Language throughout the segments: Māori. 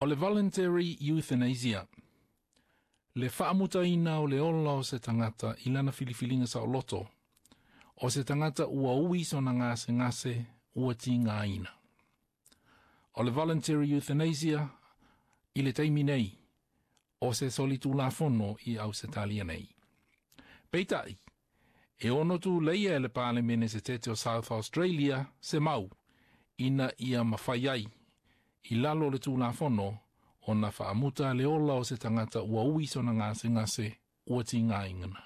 O le voluntary euthanasia. Le whaamutaina o le ola o se tangata i lana filifilinga sa o loto. O se tangata ua ui so na ngase ua ti ngā ina. O le voluntary euthanasia i le taimi nei o se solitu la fono i au se talia nei. Peitai, e ono tu leia le pāle mene se tete o South Australia se mau ina ia mawhai ai i lalo le tu la fono o na whaamuta le ola o se tangata ua ui so na ngase ua ti ngā ingana.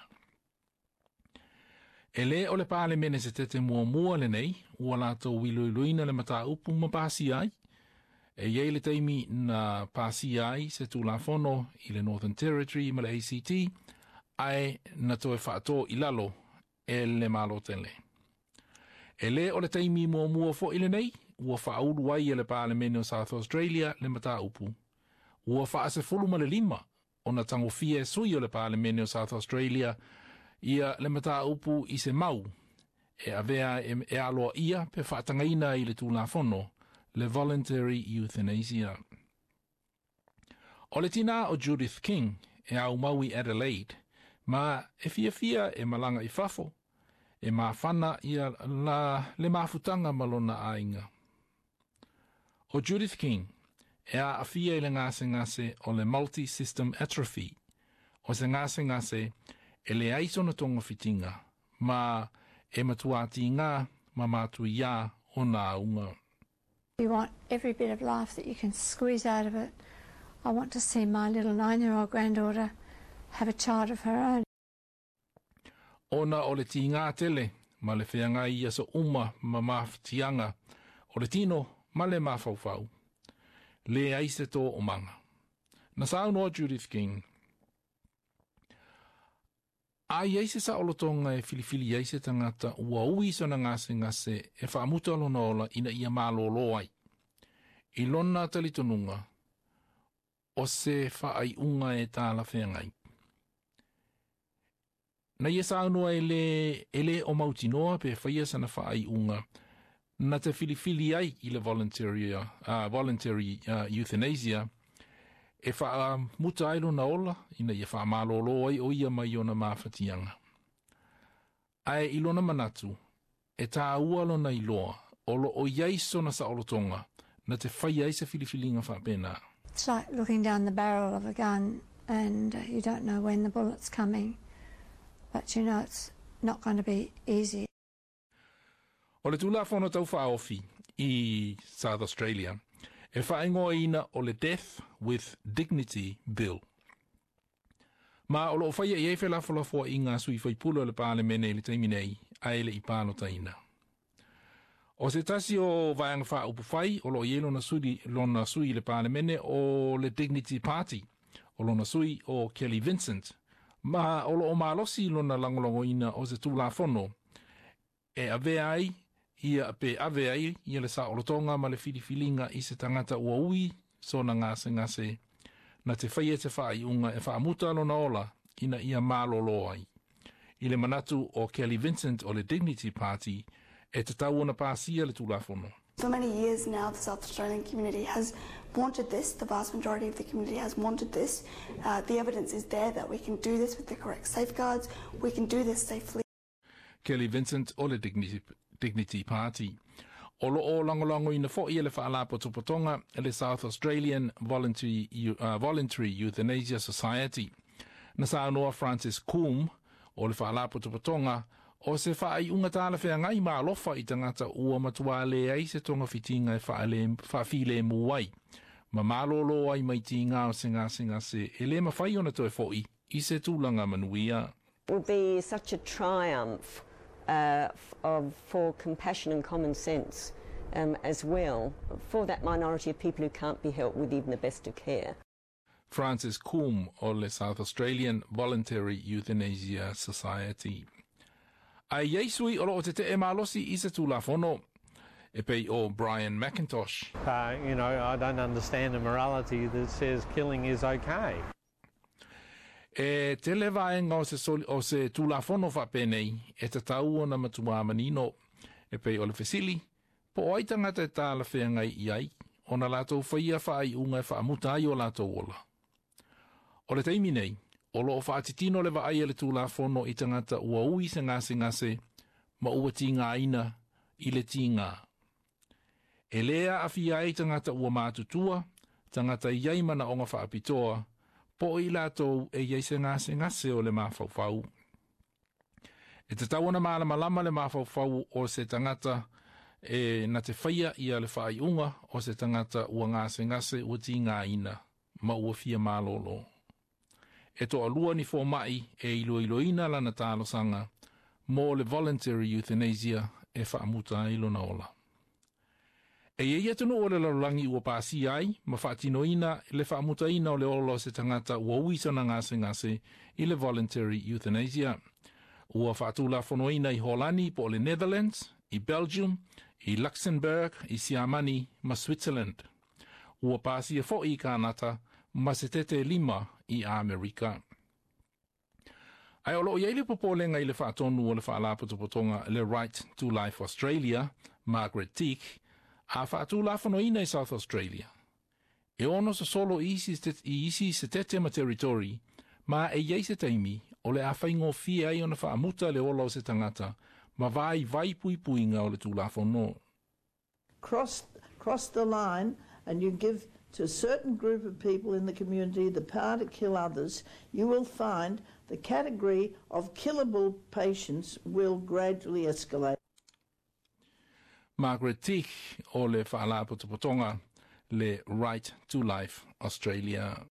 E le o le pāle mene se tete mua le nei, ua lato wiluiluina le mata upu mapasi ai, e iei le teimi na pasi ai se tu la fono i le Northern Territory ma le ACT, ai na toe whaato i lalo e le malo tele. E le o le teimi mua fo i le nei, ua whaulu ai e le pāle mene o South Australia le mata upu. Ua whaase fulu ma le 5 o na tango fie sui o le pāle mene o South Australia ia le mata upu i se mau e avea e aloa ia pe whaatangaina i le tūlafono le voluntary euthanasia. O le tina o Judith King e au mau i Adelaide ma e fia e malanga i fafo e mawhana ia le mafutanga malona ainga. O Judith King e a afia i le ngase o le multi-system atrophy o se ngase e le aiso na tonga fitinga ma e matuati ngā ma matu ia o nā unga. You want every bit of life that you can squeeze out of it. I want to see my little 9-year-old granddaughter have a child of her own. Ona o le ti ngā tele ma le whianga ia so uma ma mawhatianga o le tino ma le mawhauwhau. Le aise tō o manga. Na saunoa Judith King. Ai eise sa olotonga e filifili eise tangata ua ui so na ngase e whaamuta alona ola ina ia mālolo ai. I lona talitonunga o se whaai unga e tāla whengai. Na ia saunoa ele o mautinoa pe whaia sana whaai unga na te filifili ai i le voluntary euthanasia e wha muta ailo na ola ina ia wha malolo ai o ia mai o na mawhatianga. Ai ilona manatu e tā ualo na iloa olo o iaiso na sa olotonga na te whai ai se filifilinga wha pena. It's like looking down the barrel of a gun and you don't know when the bullet's coming, but you know it's not going to be easy. O le tūlafono tau whaofi i South Australia e whaingoa ina o le Death with Dignity Bill. Ma o lo whaia i efe lafo i ngā sui whaipula le pāle mene le teiminei a ele i pāno taina. O se tasi o vaianga wha upu whai o lo i lona sui le pāle mene o le Dignity Party o lona sui o Kelly Vincent. Ma o lo o malosi lona langolongo ina o se tūlafono e avea ai ia pe ave ai ia le sa olotonga ma le filifilinga i se tangata ua ui so na ngase na te whaia te whai unga e whaamuta alona ola ina ia mālolo ai. I le manatu o Kelly Vincent o le Dignity Party e te tau na pāsia le tūlafono. For many years now, the South Australian community has wanted this. The vast majority of the community has wanted this. The evidence is there that we can do this with the correct safeguards. We can do this safely. Kelly Vincent o le Dignity Party. O lo langolango ina fo i le whaalapo tupotonga le South Australian Voluntary Euthanasia Society. Na sa noa Francis Coombe o le whaalapo tupotonga o se whaai unga tāla whea ngai maa lofa i tangata ua matua le ai se tonga fitinga e whaafile muai. Ma malolo ai mai ti ngā o singa se ele mawhai ona toi fo i se tūlanga manuia. It would be such a triumph for compassion and common sense as well for that minority of people who can't be helped with even the best of care. Francis Coombe o le South Australian Voluntary Euthanasia Society. Ai yeisui o lo te e malosi i se tūlafono e pei o Brian McIntosh. You know, I don't understand a morality that says killing is okay. E te lewa e ngā o se tūlafono whapenei e te tau o na matua manino e pei o le fesili po aitangata e tāla whea ngai i ai o na lātou whaia whaai unga e whaamutai o lātou ola. O le teimi nei, o loo whaatitino le wa aia le tūlafono I tangata ua ui se ngase, ma ua tinga aina I le tinga. E lea a fia e tangata ua mātutua, tangata iai mana o ngā whaapitoa, po I lātou e iai se ngase o le mawhauwhau. E te tawana malama le mawhauwhau o se tangata e na te whaia ia le whaaiunga o se tangata ua ngase ua tinga ina, ma ua fia malolo. E to alua ni fo mai e iloina lana tālo sanga, mō le voluntary euthanasia e whaamuta ilo na ola. E ia tunu o le larulangi ua pāsi ai, ma whaatinoina le whaamutaina o le olo se tangata ua uisana ngase I le voluntary euthanasia. Ua whaatula whanoina I Holani po le Netherlands, I Belgium, I Luxembourg, I Siamani, ma Switzerland. Ua pāsi e fo I kānata, ma se tete 5 I Amerika. Ai olo iai le popolenga I le whaatonu o le whaalapotopotonga le Right to Life Australia, Margaret Teague, a whaatula whanoina I South Australia. E ono sa solo I isi se tete ma territory, ma e iei se taimi, o le awhaingo fia ai ona whaamuta le olo se tangata, ma vai puipuinga o le tūlafono. Cross the line and you give to a certain group of people in the community the power to kill others, you will find the category of killable patients will gradually escalate. Margaret Teague o le whaalapotopotonga le Right to Life Australia.